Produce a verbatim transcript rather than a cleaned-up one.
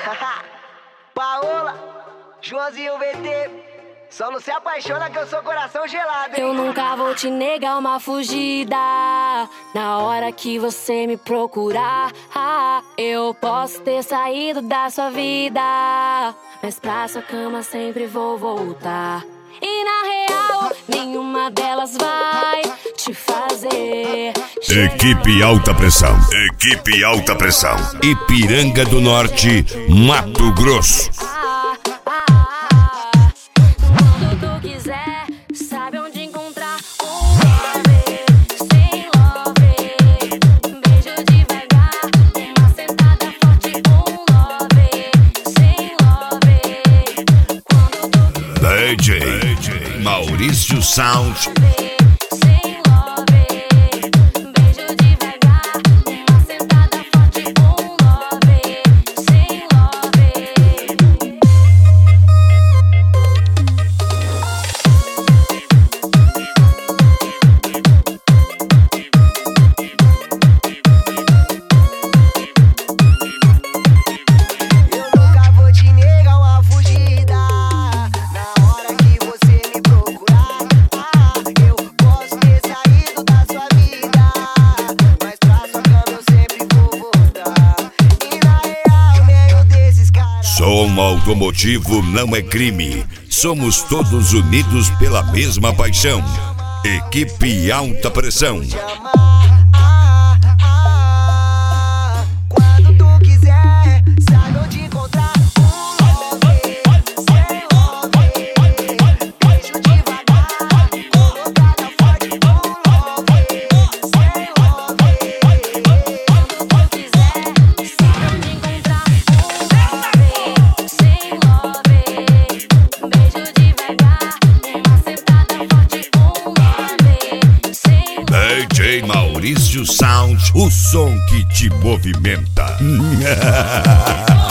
Paola, Joãozinho V T, só não se apaixona que eu sou coração gelado, hein? Eu nunca vou te negar uma fugida. Na hora que você me procurar, ah, eu posso ter saído da sua vida, mas pra sua cama sempre vou voltar. E na real, nenhuma delas vai te fazer. Equipe Alta Pressão. Equipe Alta Pressão. Ipiranga do Norte, Mato Grosso. Ah, ah, ah. Quando tu quiser, sabe onde encontrar um love, sem love. Beijo devagar, uma sentada forte, um love, sem love. Quando tu D J Maurício Sound. sem love. Beijo devagar, uma sentada forte, um love, sem love. Eu nunca vou te negar uma fugida. Na hora que você me procurar, ah, eu posso ter saído da sua vida, mas pra sua cama eu sempre vou voltar. E na real, meio desses caras. Som automotivo não é crime. Somos todos unidos pela mesma paixão. Equipe Alta Pressão. Ah, ah, quando tu quiser, sabe onde encontrar um love, sem love. Beijo devagar, colocada forte, um love, sem love. Quando tu quiser, sabe onde encontrar um love, sem love. Beijo devagar, uma sentada forte, um love, sem love. D J Maurício Sound, o som que te movimenta.